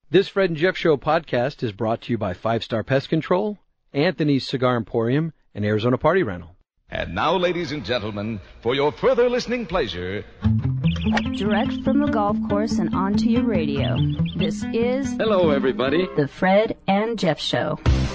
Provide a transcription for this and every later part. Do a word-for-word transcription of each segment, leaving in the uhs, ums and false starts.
This Fred and Jeff Show podcast is brought to you by Five Star Pest Control, Anthony's Cigar Emporium, and Arizona Party Rental. And now, ladies and gentlemen, for your further listening pleasure, direct from the golf course and onto your radio, this is... Hello, everybody. The Fred and Jeff Show.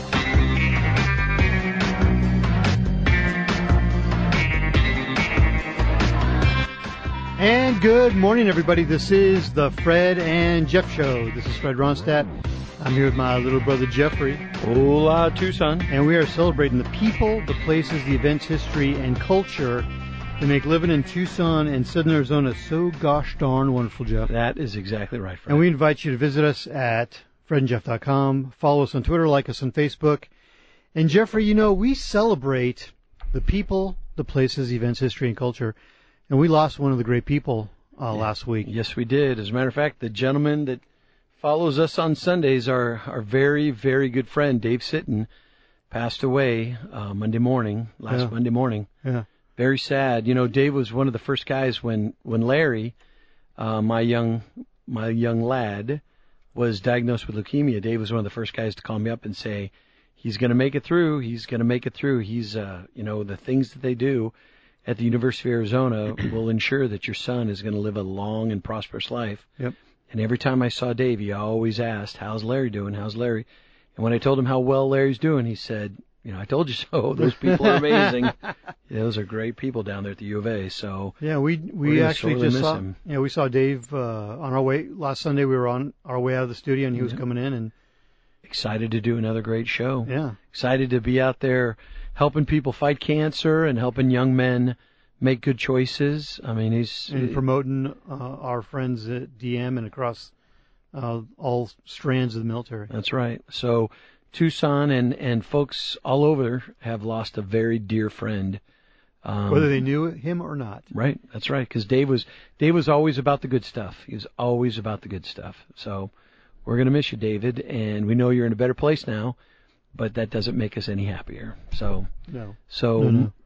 And good morning, everybody. This is the Fred and Jeff Show. This is Fred Ronstadt. I'm here with my little brother, Jeffrey. Hola, Tucson. And we are celebrating the people, the places, the events, history, and culture that make living in Tucson and Southern Arizona so gosh darn wonderful, Jeff. That is exactly right, Fred. And we invite you to visit us at fred and jeff dot com. Follow us on Twitter, like us on Facebook. And, Jeffrey, you know, we celebrate the people, the places, events, history, and culture. And we lost one of the great people uh, last week. Yes, we did. As a matter of fact, the gentleman that follows us on Sundays, our, our very, very good friend, Dave Sitton, passed away uh, Monday morning, last yeah. Monday morning. Yeah. Very sad. You know, Dave was one of the first guys when, when Larry, uh, my young my young lad, was diagnosed with leukemia. Dave was one of the first guys to call me up and say, he's going to make it through. He's going to make it through. He's, uh, you know, the things that they do at the University of Arizona will ensure that your son is going to live a long and prosperous life. Yep. And every time I saw Dave, he always asked, how's Larry doing? How's Larry? And when I told him how well Larry's doing, he said, you know, I told you so. Those people are amazing. Those are great people down there at the U of A. So yeah, we we actually just saw him. Yeah, we saw Dave uh, on our way last Sunday. We were on our way out of the studio, and he was yeah. coming in, and excited to do another great show. Yeah, excited to be out there helping people fight cancer and helping young men make good choices. I mean, he's and promoting uh, our friends at D M and across uh, all strands of the military. That's right. So Tucson and, and folks all over have lost a very dear friend. Um, Whether they knew him or not. Right. That's right. Because Dave was, Dave was always about the good stuff. He was always about the good stuff. So we're going to miss you, David. And we know you're in a better place now, but that doesn't make us any happier. So, no. So, no, no.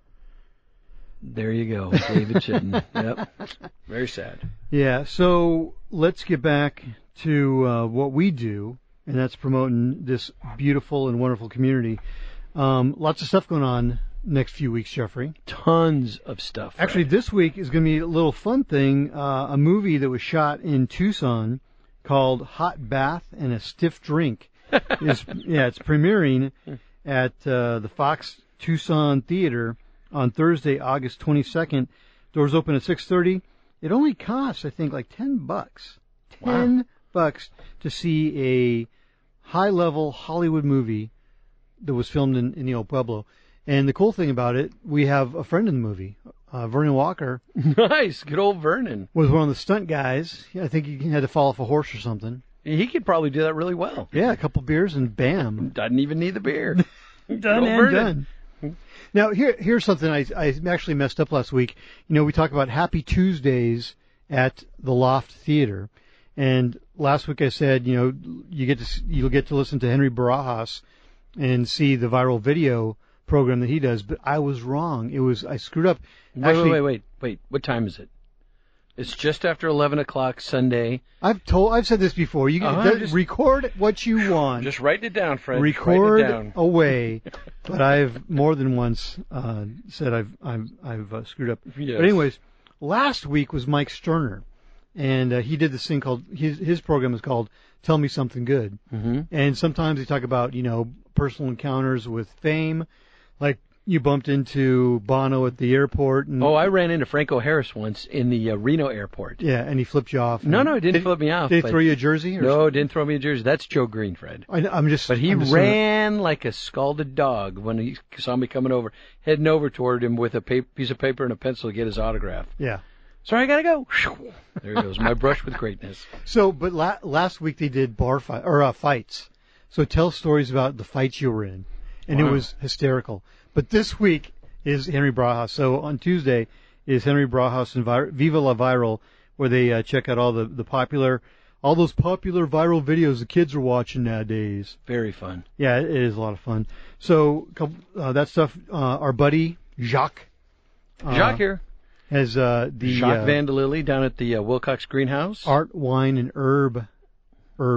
There you go, David Chitton. Yep. Very sad. Yeah, so let's get back to uh, what we do, and that's promoting this beautiful and wonderful community. Um, lots of stuff going on next few weeks, Jeffrey. Tons of stuff. Actually, right? This week is going to be a little fun thing, uh, a movie that was shot in Tucson called Hot Bath and a Stiff Drink. It's, yeah, it's premiering at uh, the Fox Tucson Theater on Thursday, August twenty-second. Doors open at six thirty. It only costs, I think, like ten bucks. ten wow. bucks to see a high-level Hollywood movie that was filmed in, in the old Pueblo. And the cool thing about it, we have a friend in the movie, uh, Vernon Walker. Nice. Good old Vernon. Was one of the stunt guys. I think he had to fall off a horse or something. He could probably do that really well. Yeah, a couple beers and bam. Doesn't even need the beer. Done and Vernon. done. Now, here, here's something I, I actually messed up last week. You know, we talk about Happy Tuesdays at the Loft Theater, and last week I said, you know, you get to you'll get to listen to Henry Barajas and see the viral video program that he does. But I was wrong. It was I screwed up. Wait, actually, wait, wait, wait, wait. What time is it? It's just after eleven o'clock Sunday. I've told, I've said this before. You uh-huh, can just, record what you want. Just write it down, Fred. Record it down. away. But I've more than once uh, said I've I've I've uh, screwed up. Yes. But anyways, last week was Mike Sterner, and uh, he did this thing called his his program is called Tell Me Something Good. Mm-hmm. And sometimes they talk about you know personal encounters with fame, like. You bumped into Bono at the airport. And, oh, I ran into Franco Harris once in the uh, Reno airport. Yeah, and he flipped you off. No, no, he didn't did, flip me off. Did he throw you a jersey? Or no, something? didn't throw me a jersey. That's Joe Green, Fred. I, I'm just. But he I'm just ran gonna... like a scalded dog when he saw me coming over, heading over toward him with a paper, piece of paper and a pencil to get his autograph. Yeah. Sorry, I gotta go. There he goes. My brush with greatness. So, but la- last week they did bar fight or uh, fights. So tell stories about the fights you were in, and wow. It was hysterical. But this week is Henry Barajas. So on Tuesday is Henry Barajas and Vi- Viva La Viral, where they uh, check out all the, the popular, all those popular viral videos the kids are watching nowadays. Very fun. Yeah, it is a lot of fun. So uh, that stuff, uh, our buddy Jacques. Uh, Jacques here. Has uh, the Jacques uh, Van de Lilly down at the uh, Wilcox Greenhouse. Art, Wine, and Herb, Herbs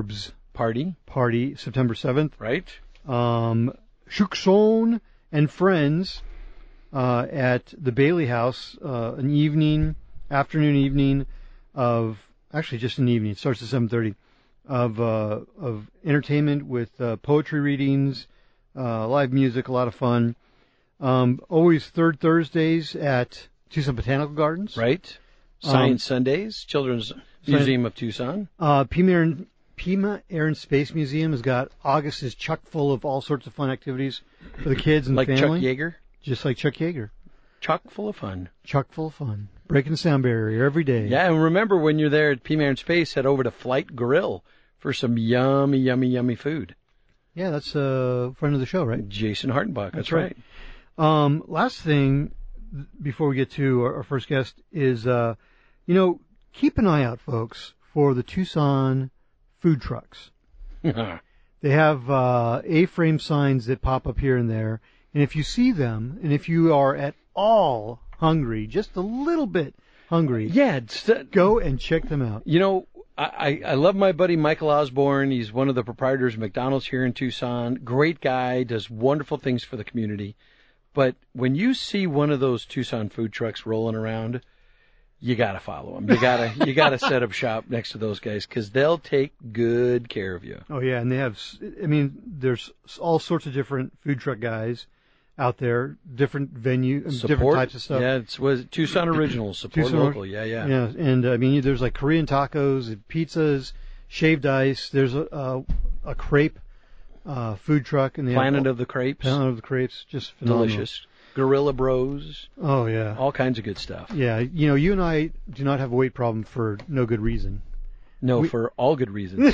Party. Party, September seventh. Right. Um, Shukson and Friends uh, at the Bailey House, uh, an evening, afternoon evening of, actually just an evening, it starts at seven thirty, of uh, of entertainment with uh, poetry readings, uh, live music, a lot of fun. Um, always third Thursdays at Tucson Botanical Gardens. Right. Science Um, Sundays, Children's Museum of Tucson. Uh, Pima Air, and, Pima Air and Space Museum has got, August is chock full of all sorts of fun activities for the kids and Like the family. Chuck Yeager. Just like Chuck Yeager. Chock full of fun. Chock full of fun. Breaking the sound barrier every day. Yeah, and remember when you're there at Pima Air and Space, head over to Flight Grill for some yummy, yummy, yummy food. Yeah, that's a friend of the show, right? Jason Hartenbach. That's, That's right. right. Um, last thing, th- before we get to our, our first guest, is, uh, you know, keep an eye out, folks, for the Tucson food trucks. They have uh, A-frame signs that pop up here and there, and if you see them, and if you are at all hungry, just a little bit hungry, Yeah, it's, uh, go and check them out. you know, I, I I love my buddy Michael Osborne. He's one of the proprietors of McDonald's here in Tucson. Great guy, does wonderful things for the community. But when you see one of those Tucson food trucks rolling around, you gotta follow them. You gotta you gotta set up shop next to those guys because they'll take good care of you. Oh yeah, and they have. s- I mean, there's all sorts of different food truck guys out there, different venue, different Support, types of stuff. Yeah, it's was Tucson Originals. Support Tucson- local. Yeah, yeah. Yeah, and I mean, there's like Korean tacos, pizzas, shaved ice. There's a a, a crepe uh, food truck, and they Planet have of the Crepes. Planet of the Crepes, just phenomenal. Delicious. Gorilla Bros. Oh yeah, All kinds of good stuff. yeah. You know, you and I do not have a weight problem for no good reason. No, We- for all good reasons.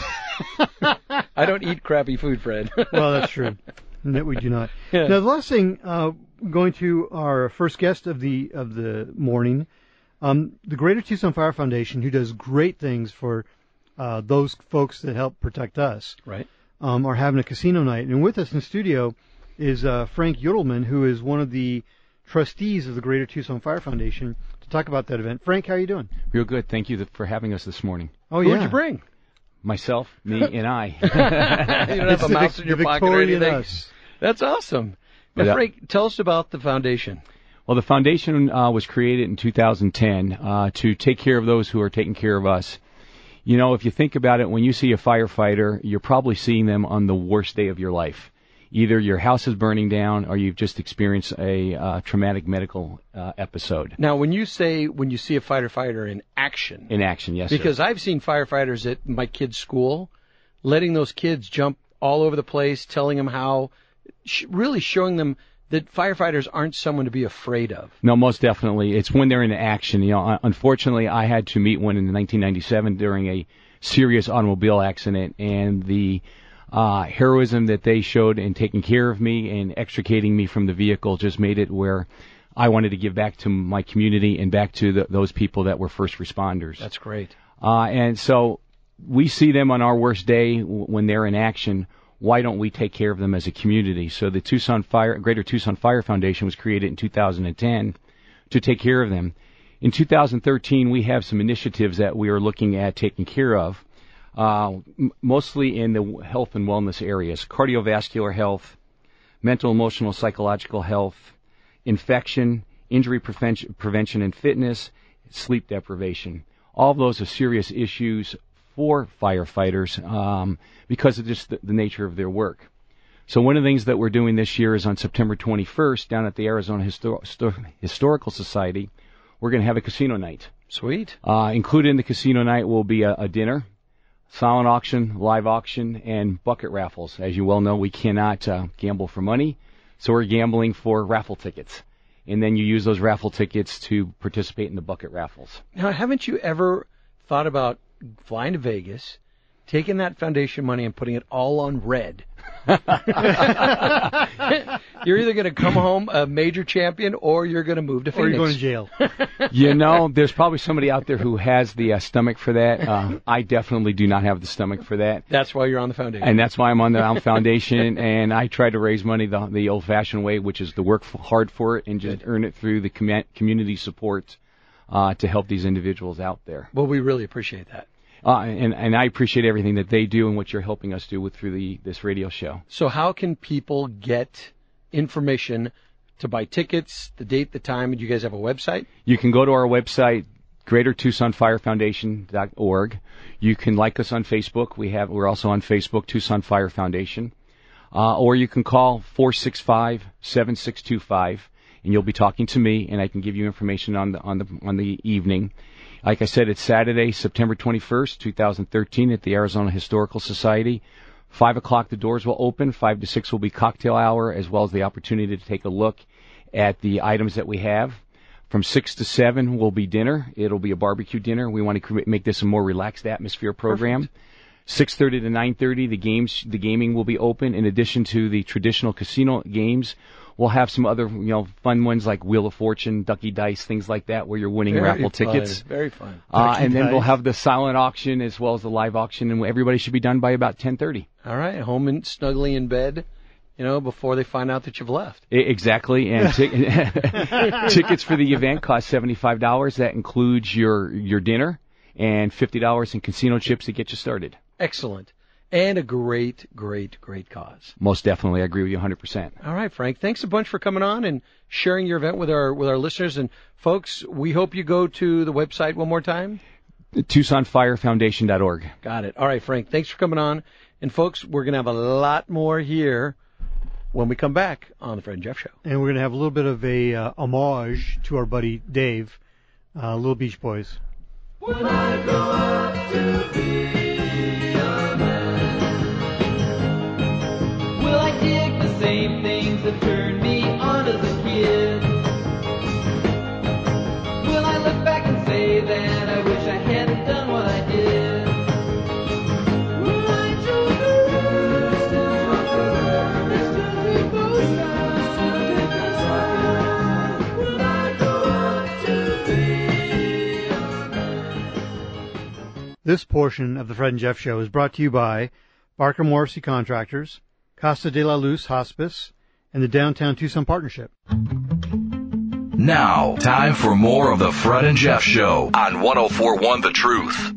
I don't eat crappy food, Fred. Well, that's true. No, we do not. Yeah. Now, the last thing, uh, going to our first guest of the of the morning, um, the Greater Tucson Fire Foundation, who does great things for uh, those folks that help protect us, Right. um, are having a casino night. And with us in the studio is uh, Frank Yodelman, who is one of the trustees of the Greater Tucson Fire Foundation, to talk about that event. Frank, how are you doing? Real good. Thank you th- for having us this morning. Oh, Who'd yeah. you bring? Myself, me, and I. You don't have It's a the mouse Vic- in your the pocket or Victorian anything? us. That's awesome. Now, But, uh, Frank, tell us about the foundation. Well, the foundation uh, was created in two thousand ten uh, to take care of those who are taking care of us. You know, if you think about it, when you see a firefighter, you're probably seeing them on the worst day of your life. Either your house is burning down or you've just experienced a uh, traumatic medical uh, episode. Now, when you say when you see a fighter fighter in action, In action, yes, sir. because I've seen firefighters at my kids' school, letting those kids jump all over the place, telling them how, sh- really showing them that firefighters aren't someone to be afraid of. No, most definitely. It's when they're in action. You know, un- unfortunately, I had to meet one in nineteen ninety-seven during a serious automobile accident, and the uh, heroism that they showed in taking care of me and extricating me from the vehicle just made it where I wanted to give back to my community and back to the, those people that were first responders. That's great. Uh, and so we see them on our worst day w- when they're in action. Why don't we take care of them as a community? So the Tucson Fire, Greater Tucson Fire Foundation was created in two thousand ten to take care of them. In two thousand thirteen, we have some initiatives that we are looking at taking care of, uh, m- mostly in the health and wellness areas: cardiovascular health, mental, emotional, psychological health, infection, injury prevention, prevention and fitness, sleep deprivation. All of those are serious issues for firefighters um, because of just the, the nature of their work. So one of the things that we're doing this year is on September twenty-first down at the Arizona Histor- Histor- Historical Society, we're going to have a casino night. Sweet. Uh, included in the casino night will be a, a dinner, silent auction, live auction, and bucket raffles. As you well know, we cannot uh, gamble for money, so we're gambling for raffle tickets. And then you use those raffle tickets to participate in the bucket raffles. Now, haven't you ever thought about flying to Vegas, taking that foundation money and putting it all on red? You're either going to come home a major champion or you're going to move to Or Phoenix. you're going to jail. You know, there's probably somebody out there who has the uh, stomach for that. Uh, I definitely do not have the stomach for that. That's why you're on the foundation. And that's why I'm on the Alm Foundation, and I try to raise money the, the old-fashioned way, which is to work f- hard for it and just earn it through the com- community support uh, to help these individuals out there. Well, we really appreciate that. Uh, and, and I appreciate everything that they do and what you're helping us do with through the this radio show. So how can people get information to buy tickets, the date, the time? Do you guys have a website? You can go to our website, Greater Tucson Fire Foundation dot org. You can like us on Facebook. We have we're also on Facebook, Tucson Fire Foundation. Uh, or you can call four six five, seven six two five, and you'll be talking to me, and I can give you information on the on the on the evening. Like I said, it's Saturday, September twenty-first, twenty thirteen, at the Arizona Historical Society. Five o'clock, the doors will open. Five to six will be cocktail hour, as well as the opportunity to take a look at the items that we have. From six to seven will be dinner. It'll be a barbecue dinner. We want to make this a more relaxed atmosphere program. six thirty to nine thirty, the games, the gaming will be open. In addition to the traditional casino games, we'll have some other, you know, fun ones like Wheel of Fortune, Ducky Dice, things like that, where you're winning Very raffle fun. tickets. Very fun. Uh, Ducky and then Dice. we'll have the silent auction as well as the live auction, and everybody should be done by about ten thirty. All right, home and snugly in bed, you know, before they find out that you've left. I- Exactly, and t- tickets for the event cost seventy-five dollars. That includes your your dinner and fifty dollars in casino chips to get you started. Excellent. And a great, great, great cause. Most definitely, I agree with you one hundred percent. All right, Frank. Thanks a bunch for coming on and sharing your event with our with our listeners. And folks, we hope you go to the website one more time. Tucson Fire Foundation dot org. Got it. All right, Frank. Thanks for coming on. And folks, we're going to have a lot more here when we come back on the Fred and Jeff Show. And we're going to have a little bit of a uh, homage to our buddy Dave, uh, Little Beach Boys. When I grow up to be a man, will I dig the same things that turned me on as a kid? Will I look back and say that I wish I hadn't done what I did? Will I join the rest and walk the rest till we both die? Will I grow up to be a man? This portion of the Fred and Jeff Show is brought to you by Barker Morrissey Contractors, Casa de la Luz Hospice, and the Downtown Tucson Partnership. Now, time for more of the Fred and Jeff Show on one oh four point one The Truth.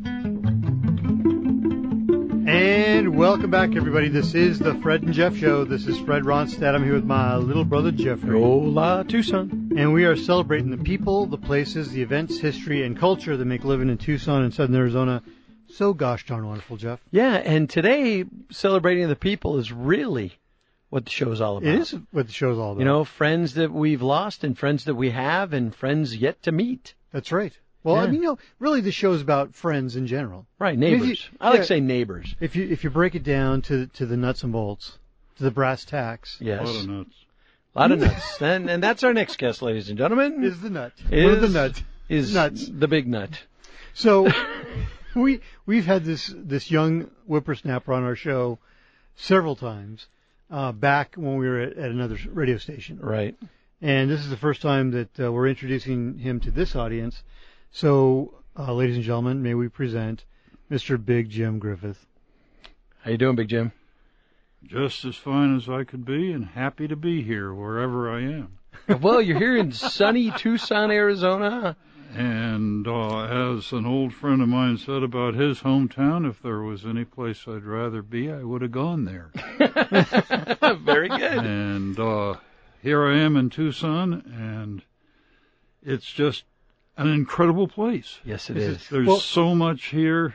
And welcome back, everybody. This is the Fred and Jeff Show. This is Fred Ronstadt. I'm here with my little brother, Jeffrey. Hola, Tucson. And we are celebrating the people, the places, the events, history, and culture that make living in Tucson and Southern Arizona so gosh darn wonderful, Jeff. Yeah, and today, celebrating the people is really what the show's all about. It is what the show's all about. You know, friends that we've lost and friends that we have and friends yet to meet. That's right. Well, Yeah. I mean, you know, really the show's about friends in general. Right, mean, if neighbors. you- I like yeah. to say neighbors. If you if you break it down to to the nuts and bolts, to the brass tacks, Yes. A lot of nuts. A lot of nuts. and, and that's our next guest, ladies and gentlemen. is the nut. is, What are the nuts? Is Nuts. the big nut. So we we've had this this young whippersnapper on our show several times uh, back when we were at, at another radio station, Right. and this is the first time that uh, we're introducing him to this audience. So, uh, ladies and gentlemen, may we present Mister Big Jim Griffith. How you doing, Big Jim? Just as fine as I could be and happy to be here wherever I am. Well, you're here in sunny Tucson, Arizona. And uh, as an old friend of mine said about his hometown, if there was any place I'd rather be, I would have gone there. Very good. And uh, here I am in Tucson, and it's just an incredible place. Yes, it Is is. it- There's Well- so much here.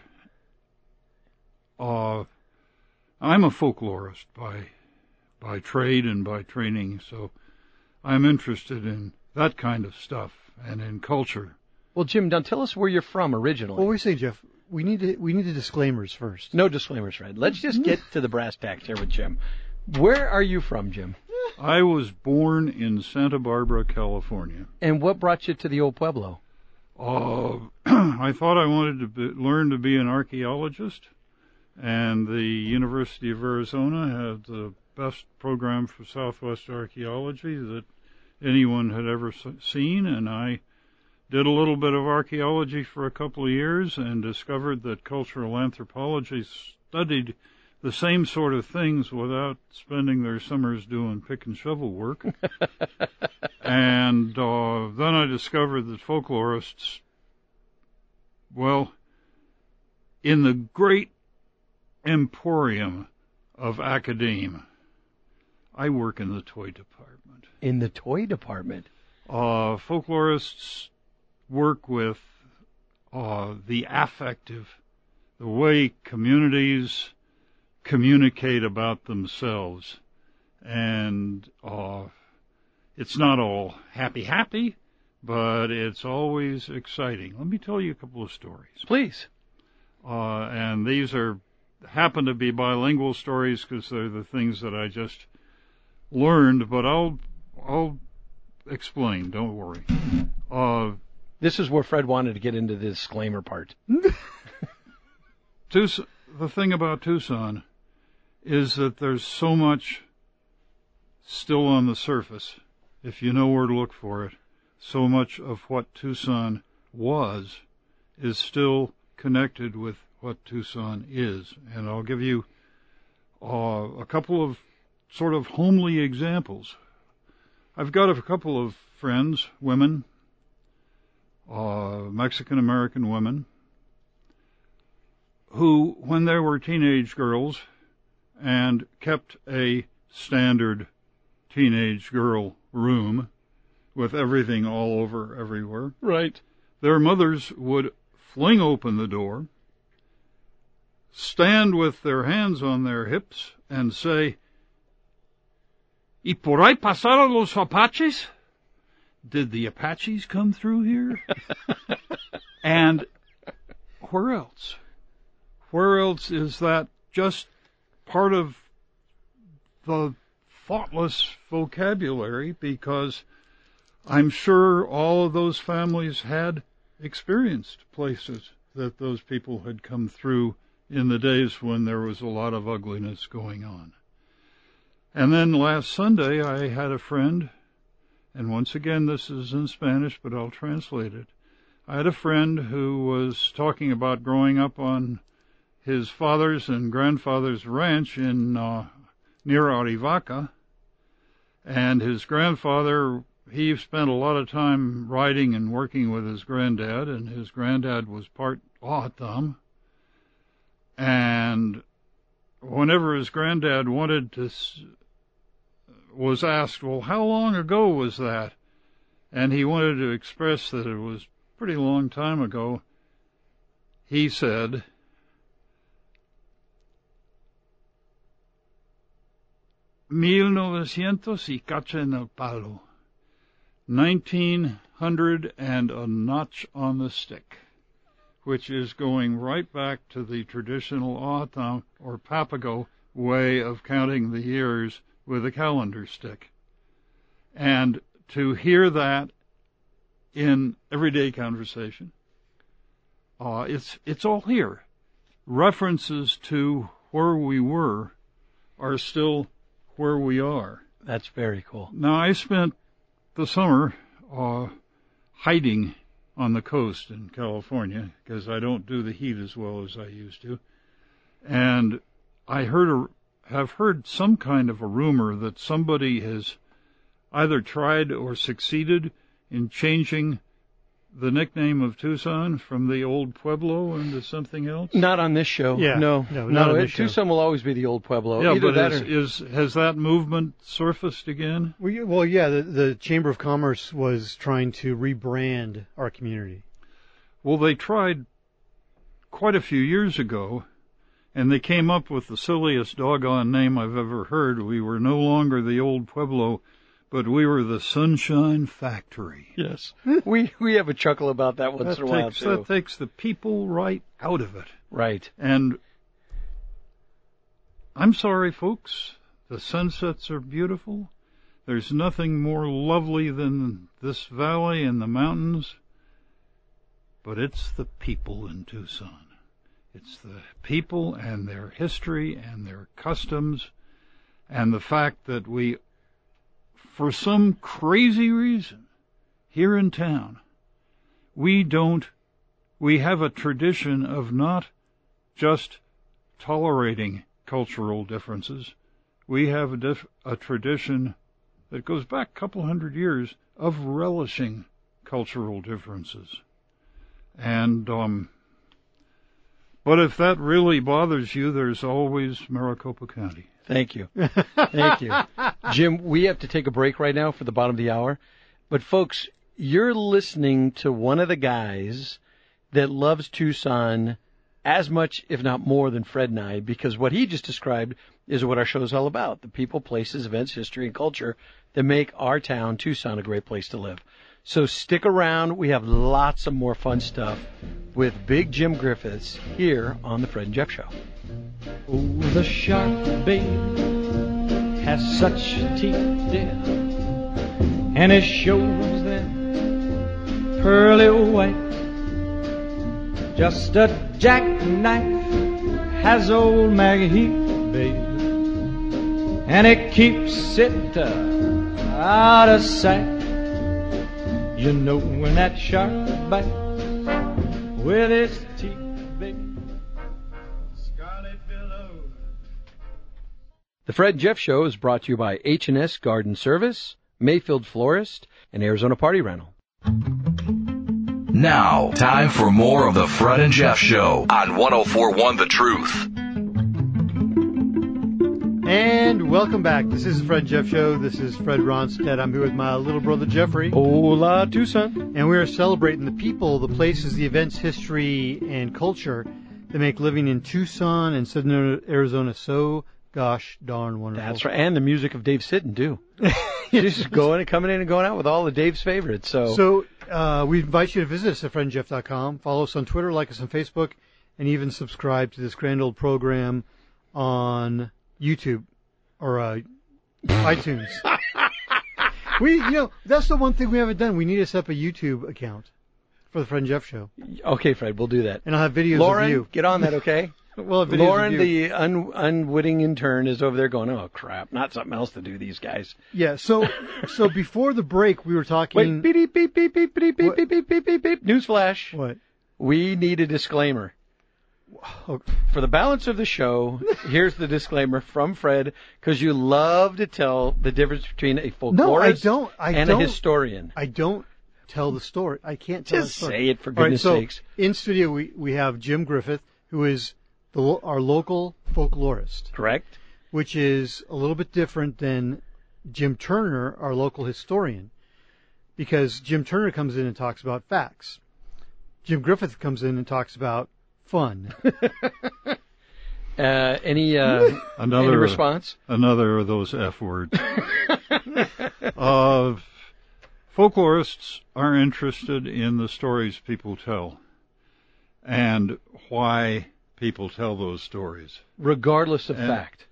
Uh, I'm a folklorist by by trade and by training, so I'm interested in that kind of stuff and in culture. Well, Jim, now tell us where you're from originally. Well, we say, Jeff, we need to we need the disclaimers first. No disclaimers, Fred. Let's just get to the brass tacks here with Jim. Where are you from, Jim? I was born in Santa Barbara, California. And what brought you to the old Pueblo? Uh, I thought I wanted to be, learn to be an archaeologist, and the University of Arizona had the best program for Southwest archaeology that anyone had ever s- seen, and I did a little bit of archaeology for a couple of years and discovered that cultural anthropology studied the same sort of things without spending their summers doing pick and shovel work. And uh, then I discovered that folklorists, well, in the great emporium of academe, I work in the toy department. In the toy department? Uh, folklorists work with uh, the affective, the way communities communicate about themselves. And uh, it's not all happy, happy, but it's always exciting. Let me tell you a couple of stories. Please. Uh, and these are happen to be bilingual stories because they're the things that I just learned, but I'll I'll explain. Don't worry. Uh, this is where Fred wanted to get into the disclaimer part. Tucson, the thing about Tucson is that there's so much still on the surface, if you know where to look for it. So much of what Tucson was is still connected with what Tucson is. And I'll give you uh, a couple of sort of homely examples. I've got a couple of friends, women, uh, Mexican-American women, who, when they were teenage girls and kept a standard teenage girl room with everything all over everywhere, right, their mothers would fling open the door, stand with their hands on their hips, and say, "Y por ahí pasaron los Apaches?" Did the Apaches come through here? And where else? Where else is that just part of the thoughtless vocabulary? Because I'm sure all of those families had experienced places that those people had come through in the days when there was a lot of ugliness going on. And then last Sunday I had a friend, and once again this is in Spanish, but I'll translate it. I had a friend who was talking about growing up on his father's and grandfather's ranch in uh, near Arivaca, and his grandfather, he spent a lot of time riding and working with his granddad, and his granddad was part O'odham. And whenever his granddad wanted to, was asked, well, how long ago was that? And he wanted to express that it was a pretty long time ago. He said, mil novecientos y cacha en el palo. Nineteen hundred and a notch on the stick, which is going right back to the traditional O'odham or Papago way of counting the years with a calendar stick. And to hear that in everyday conversation, uh, it's it's all here. References to where we were are still where we are. That's very cool. Now, I spent the summer uh, hiding on the coast in California because I don't do the heat as well as I used to. And I heard a, have heard some kind of a rumor that somebody has either tried or succeeded in changing the nickname of Tucson from the old Pueblo into something else? Not on this show. Yeah. No, no, no. not on it, this show. Tucson will always be the old Pueblo. Yeah, Either but that is, or... is has that movement surfaced again? Well, yeah, well, yeah the, the Chamber of Commerce was trying to rebrand our community. Well, they tried quite a few years ago, and they came up with the silliest doggone name I've ever heard. We were no longer the old Pueblo, but we were the Sunshine Factory. Yes. we we have a chuckle about that once that in a while, takes, too. That takes the people right out of it. Right. And I'm sorry, folks, the sunsets are beautiful. There's nothing more lovely than this valley and the mountains, but it's the people in Tucson. It's the people and their history and their customs and the fact that we, for some crazy reason, here in town, we don't, we have a tradition of not just tolerating cultural differences. We have a, dif- a tradition that goes back a couple hundred years of relishing cultural differences. And um, But if that really bothers you, there's always Maricopa County. Thank you. Thank you. Jim, we have to take a break right now for the bottom of the hour. But, folks, you're listening to one of the guys that loves Tucson as much, if not more, than Fred and I, because what he just described is what our show is all about, the people, places, events, history, and culture that make our town, Tucson, a great place to live. So stick around. We have lots of more fun stuff with Big Jim Griffiths here on the Fred and Jeff Show. Oh, the shark, babe, has such teeth, dear, and it shows them pearly white. Just a jackknife has old Maggie Heath, babe, and it keeps it uh, out of sight. You know when that shark bites with its teeth, babe, scarlet billow. The Fred and Jeff Show is brought to you by H and S Garden Service, Mayfield Florist, and Arizona Party Rental. Now, time for more of the Fred and Jeff Show on one oh four point one The Truth. And welcome back. This is the Fred and Jeff Show. This is Fred Ronstadt. I'm here with my little brother Jeffrey. Hola, Tucson. And we are celebrating the people, the places, the events, history, and culture that make living in Tucson and Southern Arizona so gosh darn wonderful. That's right. And the music of Dave Sitton, too. Just going and coming in and going out with all of Dave's favorites. So, so uh, we invite you to visit us at fred and jeff dot com. Follow us on Twitter, like us on Facebook, and even subscribe to this grand old program on YouTube or uh, iTunes. we, you know, that's the one thing we haven't done. We need to set up a YouTube account for the Fred and Jeff Show. Okay, Fred, we'll do that. And I'll have videos Lauren, of you. Get on that, okay? Well, Lauren, the un- unwitting intern, is over there going, "Oh crap, not something else to do." These guys. Yeah. So, so before the break, we were talking. Wait, beep beep beep beep beep beep beep beep beep beep beep beep. Newsflash. What? We need a disclaimer. For the balance of the show, here's the disclaimer from Fred, because you love to tell the difference between a folklorist no, I don't. I and don't, a historian. I don't tell the story. I can't tell Just the story. say it, for All right, goodness so sakes. In studio, we, we have Jim Griffith, who is the, lo- our local folklorist. Correct. Which is a little bit different than Jim Turner, our local historian. Because Jim Turner comes in and talks about facts. Jim Griffith comes in and talks about fun. uh, any uh, another any response? Another of those F words. uh, folklorists are interested in the stories people tell and why people tell those stories, regardless of and fact.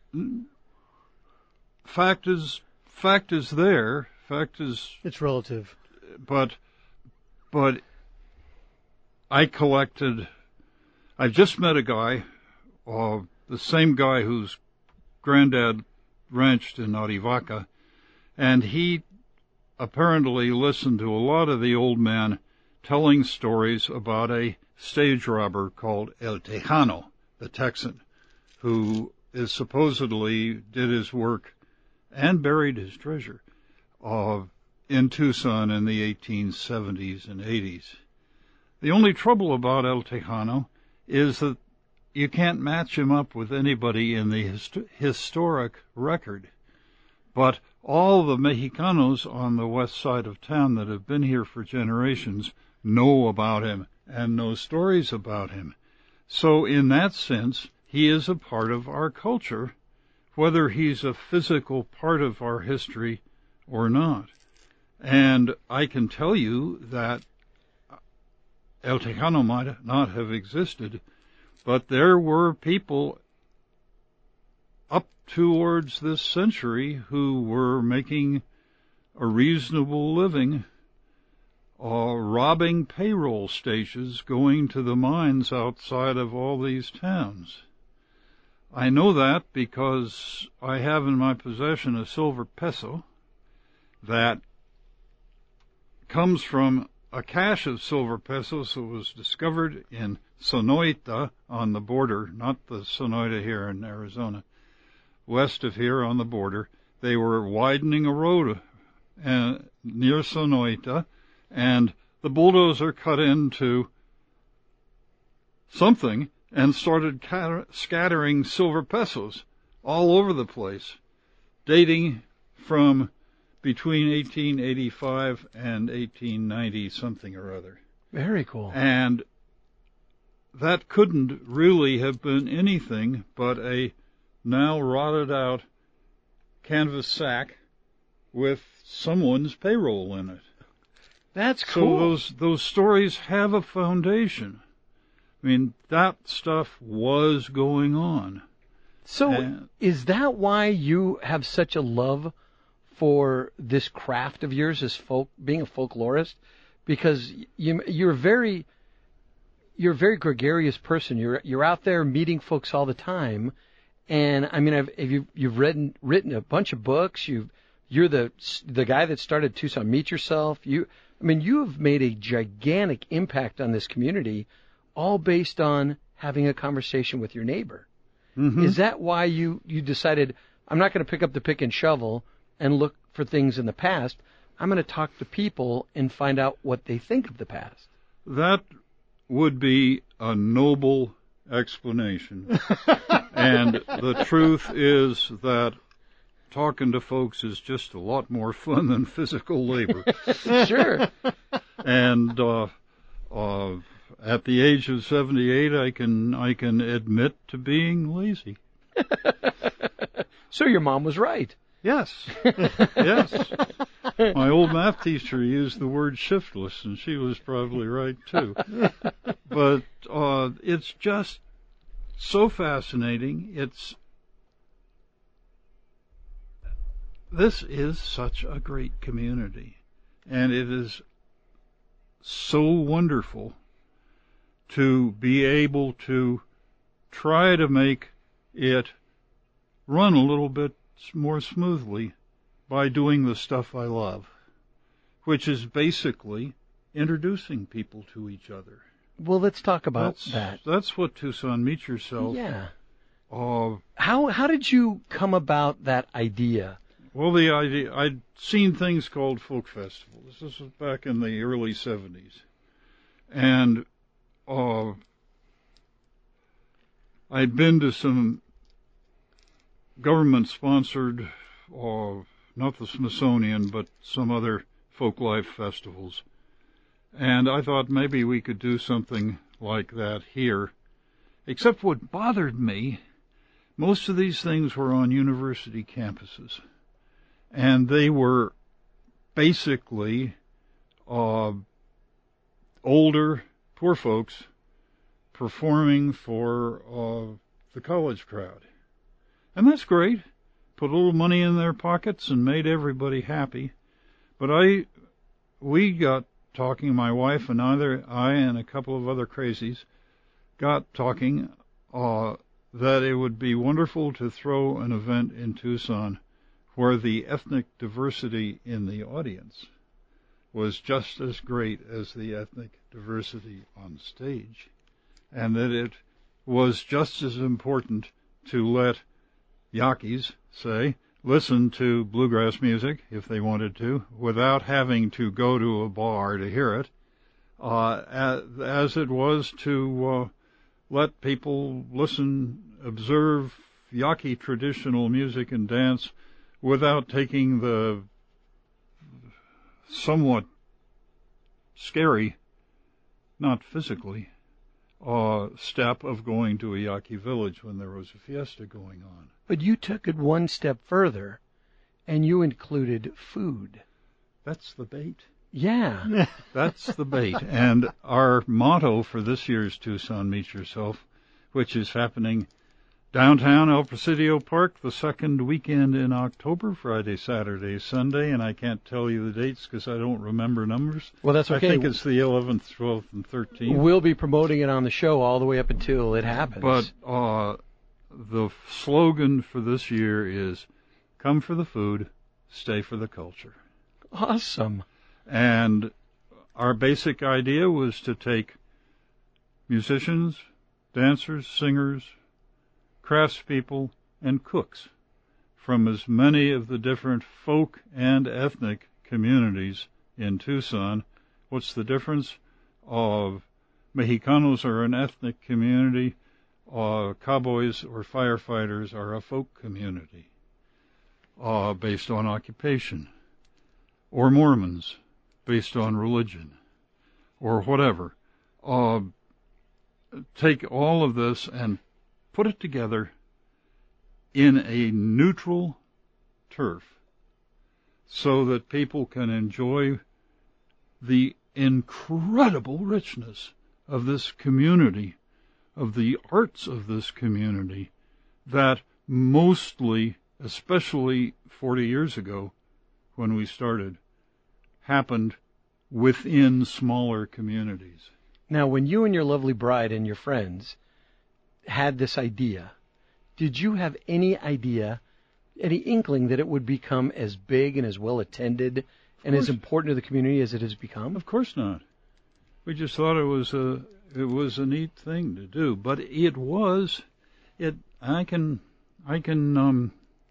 Fact is fact is there. Fact is it's relative, but but I collected. I just met a guy, uh, the same guy whose granddad ranched in Arivaca, and he apparently listened to a lot of the old men telling stories about a stage robber called El Tejano, the Texan, who is supposedly did his work and buried his treasure uh, in Tucson in the eighteen seventies and eighties. The only trouble about El Tejano is that you can't match him up with anybody in the hist- historic record. But all the Mexicanos on the west side of town that have been here for generations know about him and know stories about him. So in that sense, he is a part of our culture, whether he's a physical part of our history or not. And I can tell you that El Tejano might not have existed, but there were people up towards this century who were making a reasonable living uh, robbing payroll stations going to the mines outside of all these towns. I know that because I have in my possession a silver peso that comes from a cache of silver pesos that was discovered in Sonoita on the border, not the Sonoita here in Arizona, west of here on the border. They were widening a road uh, near Sonoita, and the bulldozer cut into something and started cat- scattering silver pesos all over the place, dating from between eighteen eighty-five and eighteen ninety something or other. Very cool. And that couldn't really have been anything but a now rotted out canvas sack with someone's payroll in it. That's cool. So those those stories have a foundation. I mean, that stuff was going on. So and, is that why you have such a love for this craft of yours as folk, being a folklorist? Because you, you're very, you're a very gregarious person. You're you're out there meeting folks all the time, and I mean, I've you've, you've written written a bunch of books. You you're the the guy that started Tucson Meet Yourself. You, I mean, you have made a gigantic impact on this community, all based on having a conversation with your neighbor. mm-hmm. Is that why you you decided, I'm not going to pick up the pick and shovel and look for things in the past? I'm going to talk to people and find out what they think of the past. That would be a noble explanation. And the truth is that talking to folks is just a lot more fun than physical labor. Sure. And uh, uh, at the age of seventy-eight, I can I can admit to being lazy. So your mom was right. Yes. Yes. My old math teacher used the word shiftless, and she was probably right, too. But uh, it's just so fascinating. It's This is such a great community, and it is so wonderful to be able to try to make it run a little bit more smoothly by doing the stuff I love, which is basically introducing people to each other. Well, let's talk about that's, that. That's what Tucson Meet Yourself. Yeah. Uh, how how did you come about that idea? Well, the idea, I'd seen things called folk festivals. This was back in the early seventies. And uh, I'd been to some government-sponsored, uh, not the Smithsonian, but some other folk life festivals. And I thought maybe we could do something like that here. Except what bothered me, most of these things were on university campuses. And they were basically uh, older, poor folks performing for uh, the college crowd. And that's great. Put a little money in their pockets and made everybody happy. But I, we got talking, my wife and either I and a couple of other crazies got talking uh, that it would be wonderful to throw an event in Tucson where the ethnic diversity in the audience was just as great as the ethnic diversity on stage, and that it was just as important to let Yaquis, say, listen to bluegrass music if they wanted to, without having to go to a bar to hear it, uh, as, as it was to uh, let people listen, observe Yaqui traditional music and dance without taking the somewhat scary, not physically, uh, step of going to a Yaqui village when there was a fiesta going on. But you took it one step further, and you included food. That's the bait. Yeah. That's the bait. And our motto for this year's Tucson Meet Yourself, which is happening downtown El Presidio Park the second weekend in October, Friday, Saturday, Sunday, and I can't tell you the dates because I don't remember numbers. Well, that's okay. I think it's the eleventh, twelfth, and thirteenth. We'll be promoting it on the show all the way up until it happens. But uh, the slogan for this year is, come for the food, stay for the culture. Awesome. And our basic idea was to take musicians, dancers, singers, craftspeople, and cooks from as many of the different folk and ethnic communities in Tucson. What's the difference? Of Mexicanos are an ethnic community, uh, cowboys or firefighters are a folk community uh, based on occupation, or Mormons based on religion, or whatever. Uh, take all of this and put it together in a neutral turf so that people can enjoy the incredible richness of this community, of the arts of this community, that mostly, especially forty years ago when we started, happened within smaller communities. Now, when you and your lovely bride and your friends had this idea, did you have any idea, any inkling that it would become as big and as well attended and as important to the community as it has become? Of course not. We just thought it was a it was a neat thing to do, but it was it. I can I can um,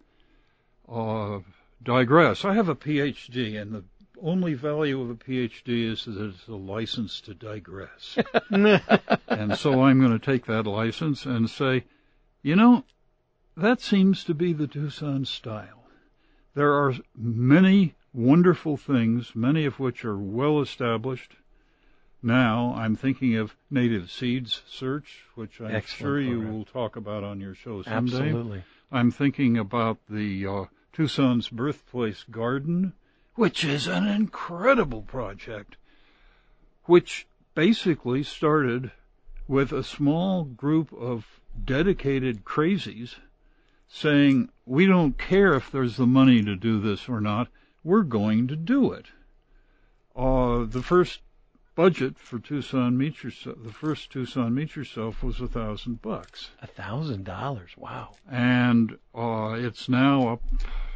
uh, digress. I have a P H D, and the only value of a P H D is that it's a license to digress. And so I'm going to take that license and say, you know, that seems to be the Tucson style. There are many wonderful things, many of which are well established. Now I'm thinking of Native Seeds Search, which I'm Excellent sure you program. will talk about on your show someday. Absolutely. I'm thinking about the uh, Tucson's Birthplace Garden, which is an incredible project, which basically started with a small group of dedicated crazies saying, we don't care if there's the money to do this or not, we're going to do it. Uh, the first budget for Tucson Meet Yourself, the first Tucson Meet Yourself was a thousand bucks. A thousand dollars, wow. And uh, it's now up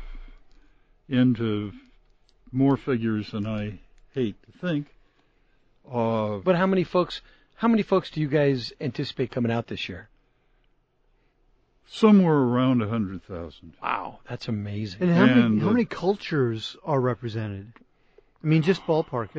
into more figures than I hate to think. Uh, but how many folks, how many folks do you guys anticipate coming out this year? Somewhere around a hundred thousand. Wow, that's amazing. And how many And, how uh, many cultures are represented? I mean, just ballpark.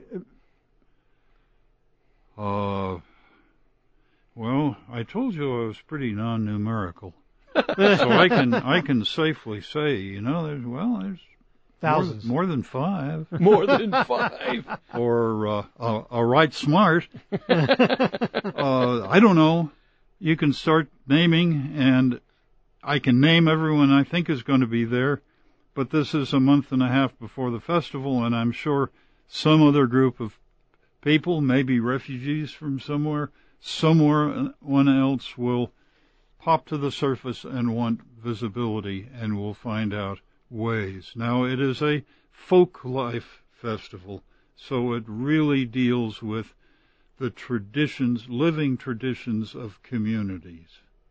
Uh, well, I told you I was pretty non-numerical, so I can I can safely say, you know, there's well, there's Thousands. more, more than five, More than five. or uh, a, a right smart. uh, I don't know. You can start naming, and I can name everyone I think is going to be there, but this is a month and a half before the festival, and I'm sure some other group of people, maybe refugees from somewhere, someone else will pop to the surface and want visibility, and we'll find out ways. Now, it is a folk life festival, so it really deals with the traditions, living traditions of communities.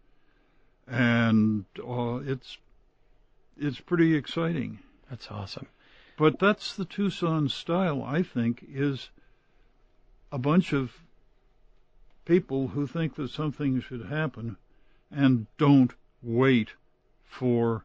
And uh, it's it's pretty exciting. That's awesome. But that's the Tucson style, I think, is a bunch of people who think that something should happen and don't wait for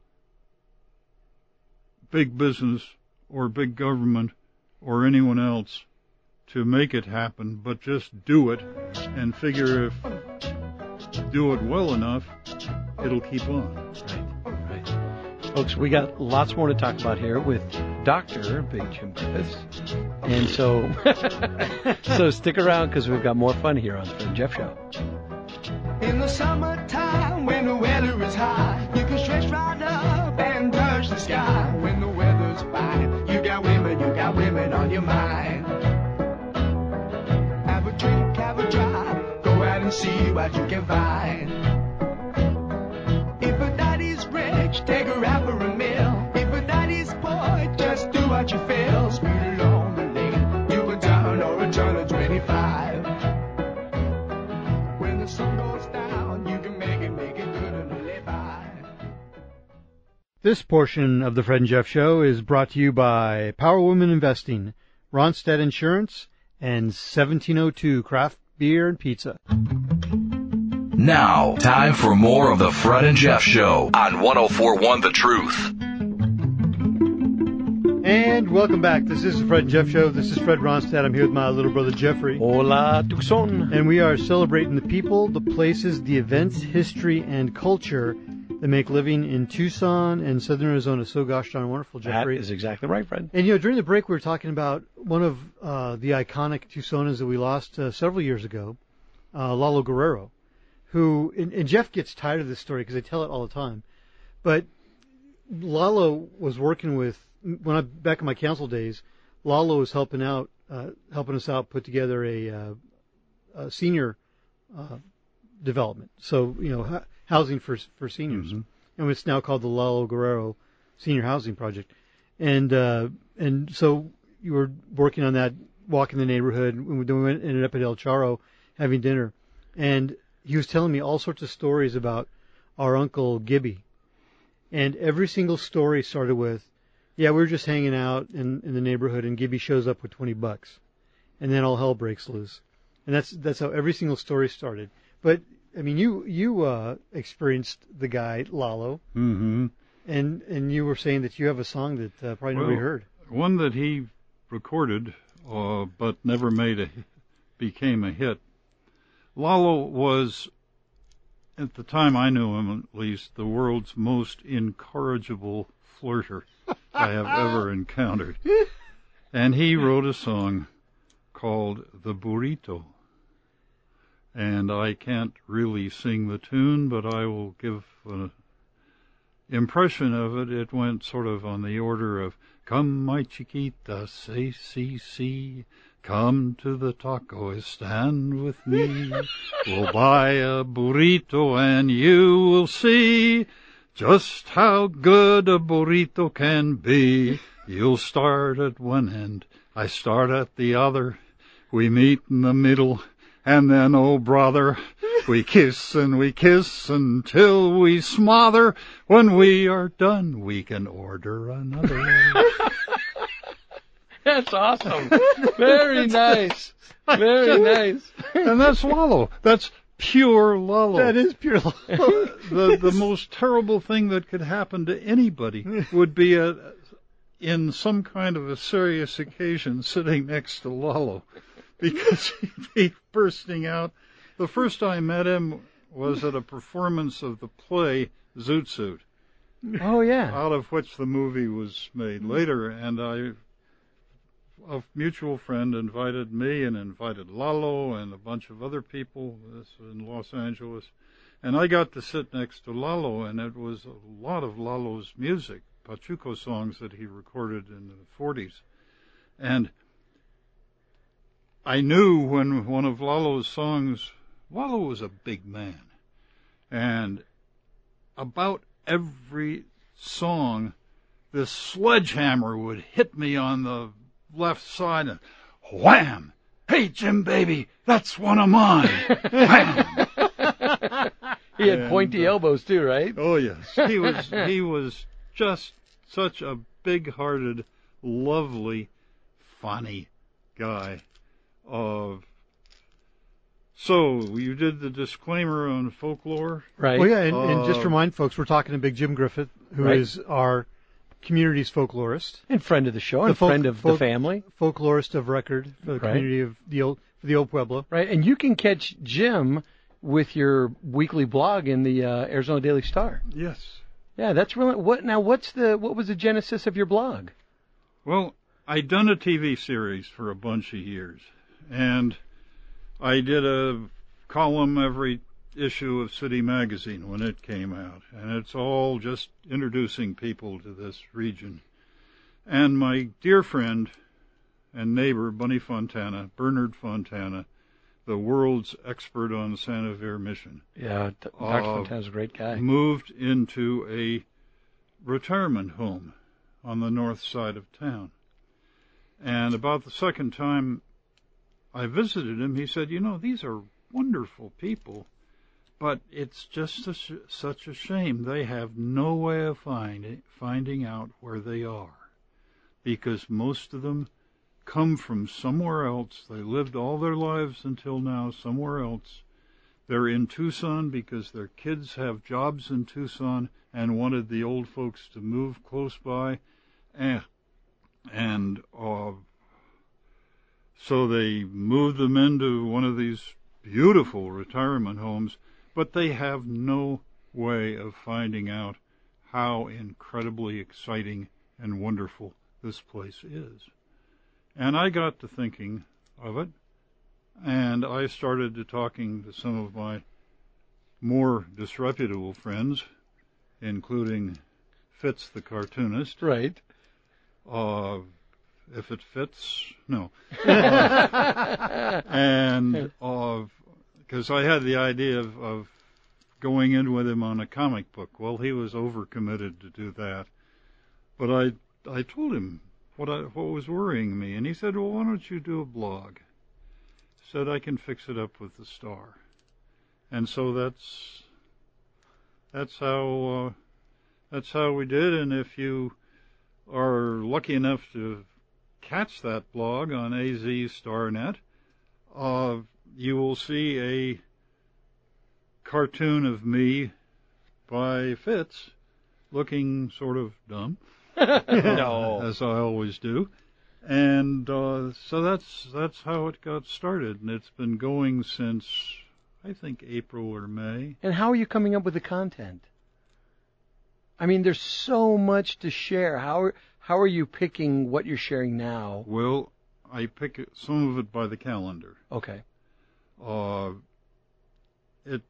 big business or big government or anyone else to make it happen, but just do it and figure if do it well enough, it'll keep on. Right, right. Folks, we got lots more to talk about here with Doctor Big Jim Griffiths. And so, so stick around because we've got more fun here on the Fred and Jeff Show. In the summertime, when the weather is high, you can stretch right up and touch the sky. When the weather's fine, you got women, you got women on your mind. Have a drink, have a drive, go out and see what you can find. If a daddy's rich, take her out for a meal. If a daddy's poor, just do what you feel. Speed along the lane, you can turn or a turn of twenty-five. When the sun goes down, you can make it, make it good and live by. This portion of the Fred and Jeff Show is brought to you by Power Women Investing, Ronstadt Insurance, and seventeen oh two Craft Beer and Pizza. Now, time for more of the Fred and Jeff Show on one oh four point one The Truth. And welcome back. This is the Fred and Jeff Show. This is Fred Ronstadt. I'm here with my little brother Jeffrey. Hola, Tucson. And we are celebrating the people, the places, the events, history, and culture that make living in Tucson and Southern Arizona so gosh darn wonderful, Jeffrey. That is exactly right, Fred. And, you know, during the break we were talking about one of uh, the iconic Tucsonans that we lost uh, several years ago, uh, Lalo Guerrero, who, and, and Jeff gets tired of this story because I tell it all the time, but Lalo was working with, when I back in my council days, Lalo was helping out, uh, helping us out, put together a, uh, a senior uh, development. So you know, ha- housing for for seniors, mm-hmm. and it's now called the Lalo Guerrero Senior Housing Project. And uh, and so you were working on that, walking the neighborhood. And we went, ended up at El Charro having dinner, and he was telling me all sorts of stories about our uncle Gibby, and every single story started with, yeah, we were just hanging out in, in the neighborhood, and Gibby shows up with twenty bucks, and then all hell breaks loose, and that's that's how every single story started. But I mean, you you uh, experienced the guy Lalo, mm-hmm. and and you were saying that you have a song that uh, probably well, nobody heard. One that he recorded, uh, but never made a became a hit. Lalo was, at the time I knew him at least, the world's most incorrigible flirter I have ever encountered. And he wrote a song called The Burrito. And I can't really sing the tune, but I will give an impression of it. It went sort of on the order of, come, my chiquita, say, see, see. Come to the taco stand with me. We'll buy a burrito and you will see just how good a burrito can be. You'll start at one end, I start at the other. We meet in the middle, and then, oh brother, we kiss and we kiss until we smother. When we are done, we can order another. That's awesome. Very nice. Very nice. And that's Lalo. That's pure Lalo. That is pure Lalo. the the most terrible thing that could happen to anybody would be a in some kind of a serious occasion sitting next to Lalo, because he'd be bursting out. The first I met him was at a performance of the play Zoot Suit. Oh yeah. Out of which the movie was made later, and I. A mutual friend invited me and invited Lalo and a bunch of other people in Los Angeles. And I got to sit next to Lalo, and it was a lot of Lalo's music, Pachuco songs that he recorded in the forties. And I knew when one of Lalo's songs, Lalo was a big man. And about every song, this sledgehammer would hit me on the left side and wham! Hey, Jim, baby, that's one of mine. Wham! He had and, pointy uh, elbows too, right? Oh yes, he was. He was just such a big-hearted, lovely, funny guy. Of so you did the disclaimer on folklore, right? Well, yeah, and, uh, and just remind folks, we're talking to Big Jim Griffith, who right. is our community's folklorist and friend of the show, the and folk, friend of folk, the family, folklorist of record for the right. community of the old for the old Pueblo. Right, and you can catch Jim with your weekly blog in the uh, Arizona Daily Star. Yes. Yeah, that's really what. Now, what's the what was the genesis of your blog? Well, I'd done a T V series for a bunch of years, and I did a column every issue of City Magazine when it came out, and it's all just introducing people to this region. And my dear friend and neighbor, Bunny Fontana, Bernard Fontana, the world's expert on Santa Fe Mission. Yeah, Doctor Uh, Fontana's a great guy. Moved into a retirement home on the north side of town. And about the second time I visited him, he said, you know, these are wonderful people, but it's just a sh- such a shame they have no way of find- finding out where they are, because most of them come from somewhere else. They lived all their lives until now somewhere else. They're in Tucson because their kids have jobs in Tucson and wanted the old folks to move close by. And, And uh, so they moved them into one of these beautiful retirement homes, but they have no way of finding out how incredibly exciting and wonderful this place is. And I got to thinking of it, and I started to talking to some of my more disreputable friends, including Fitz the cartoonist. Right. Uh, if it fits, no. uh, and because uh, I had the idea of, of going in with him on a comic book. Well, he was overcommitted to do that. But I I told him what I what was worrying me, and he said, well, why don't you do a blog? Said I can fix it up with the Star. And so that's that's how uh, that's how we did. And if you are lucky enough to catch that blog on A Z StarNet, uh, you will see a cartoon of me by Fitz looking sort of dumb, no. as I always do. And uh, so that's that's how it got started, and it's been going since, I think, April or May. And how are you coming up with the content? I mean, there's so much to share. How are, how are you picking what you're sharing now? Well, I pick it, some of it by the calendar. Okay. Uh, it.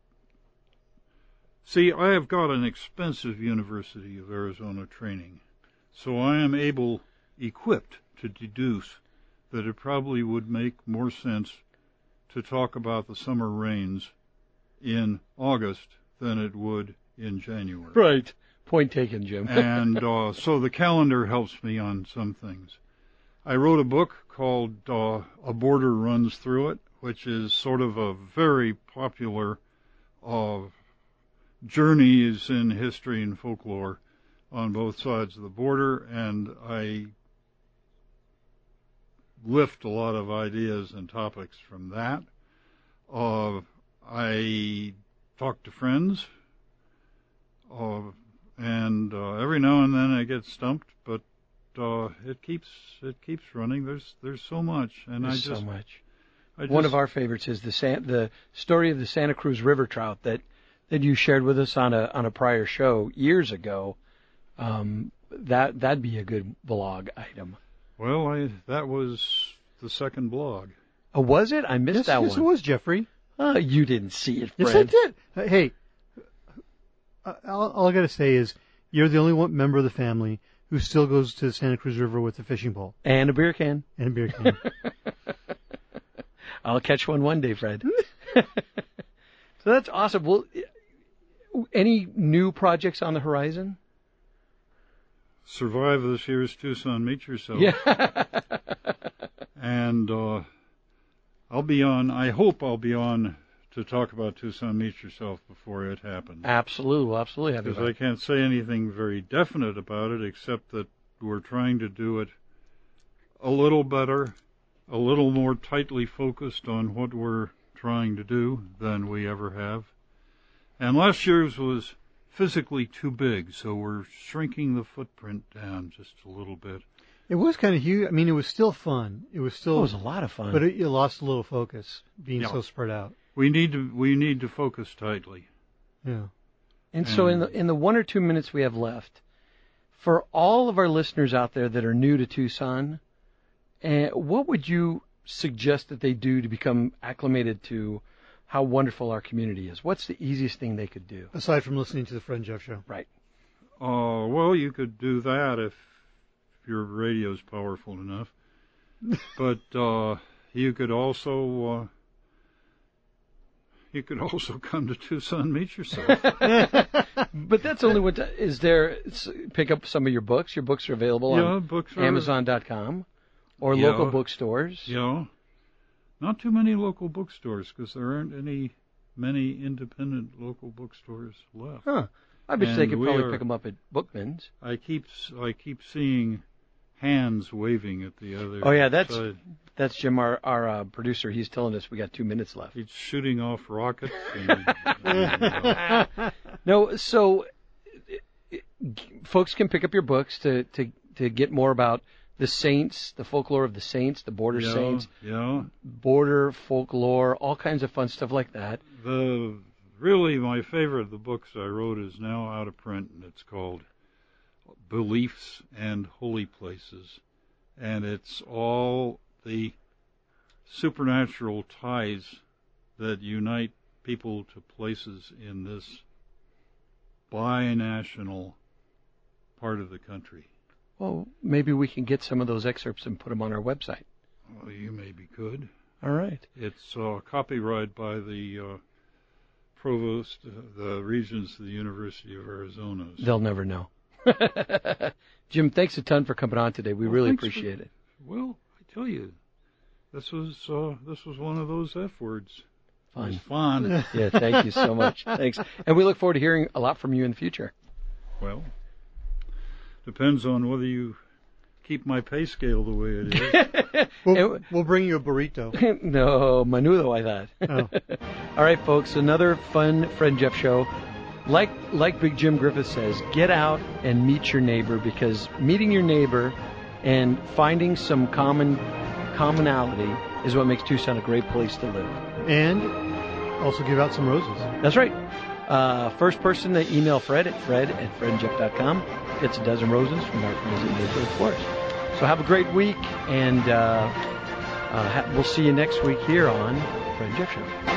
See, I have got an expensive University of Arizona training, so I am able, equipped to deduce that it probably would make more sense to talk about the summer rains in August than it would in January. Right. Point taken, Jim. And uh, so the calendar helps me on some things. I wrote a book called uh, A Border Runs Through It, which is sort of a very popular uh, journeys in history and folklore on both sides of the border, and I lift a lot of ideas and topics from that. Uh, I talk to friends, uh, and uh, every now and then I get stumped, but uh, it keeps it keeps running. There's there's so much, and there's I just so much. I just, One of our favorites is the San, the story of the Santa Cruz River trout that, that you shared with us on a on a prior show years ago. Um, that that'd be a good blog item. Well, I that was the second blog. Oh, was it? I missed yes, that yes, one. Yes, it was, Jeffrey. Oh, you didn't see it, Fred. Yes, I did. Uh, hey, uh, all, all I got to say is you're the only one member of the family who still goes to the Santa Cruz River with a fishing pole. And a beer can. And a beer can. I'll catch one one day, Fred. So that's awesome. Well, any new projects on the horizon? Survive this year's Tucson Meet Yourself. Yeah. And uh, I'll be on, I hope I'll be on to talk about Tucson Meet Yourself before it happens. Absolutely, we'll absolutely have you. Because I can't say anything very definite about it, except that we're trying to do it a little better, a little more tightly focused on what we're trying to do than we ever have. And last year's was physically too big, so we're shrinking the footprint down just a little bit. It was kind of huge. I mean, it was still fun. It was still. It was a lot of fun. But it, it lost a little focus, being yeah. so spread out. We need to we need to focus tightly. Yeah. And so in the in the one or two minutes we have left, for all of our listeners out there that are new to Tucson, uh, what would you suggest that they do to become acclimated to how wonderful our community is? What's the easiest thing they could do? Aside from listening to the Fred and Jeff Show. Right. Uh, well, you could do that if your radio's powerful enough. But uh, you could also uh, you could also come to Tucson Meet Yourself. But that's only what is there. Pick up some of your books. Your books are available yeah, on books are, Amazon dot com or yeah, local bookstores. Yeah. Not too many local bookstores because there aren't any many independent local bookstores left. Huh. I bet and they could probably are, pick them up at Bookman's. I keep I keep seeing hands waving at the other. Oh yeah, that's side. that's Jim, our our uh, producer. He's telling us we got two minutes left. He's shooting off rockets. And, and, uh, no, so folks can pick up your books to to to get more about the saints, the folklore of the saints, the border yeah, saints, yeah, border folklore, all kinds of fun stuff like that. The really my favorite of the books I wrote is now out of print, and it's called Beliefs and Holy Places, and it's all the supernatural ties that unite people to places in this binational part of the country. Well, maybe we can get some of those excerpts and put them on our website. Well, you maybe could. All right. It's uh, copyrighted by the uh, provost, uh, the regents of the University of Arizona. So. They'll never know. Jim, thanks a ton for coming on today. We well, really appreciate for, it. Well, I tell you, this was uh, this was one of those F words. Fun. It was fun. Yeah, thank you so much. Thanks. And we look forward to hearing a lot from you in the future. Well, depends on whether you keep my pay scale the way it is. we'll, we'll bring you a burrito. No, menudo, I thought. Oh. All right, folks, another fun Fred and Jeff show. Like like Big Jim Griffith says, get out and meet your neighbor, because meeting your neighbor and finding some common commonality is what makes Tucson a great place to live. And also give out some roses. That's right. Uh, first person to email Fred at fred at fred and jeff dot com gets a dozen roses from our friends at Neighborhood Florist. So have a great week, and uh, uh, ha- we'll see you next week here on Fred and Jeff Show.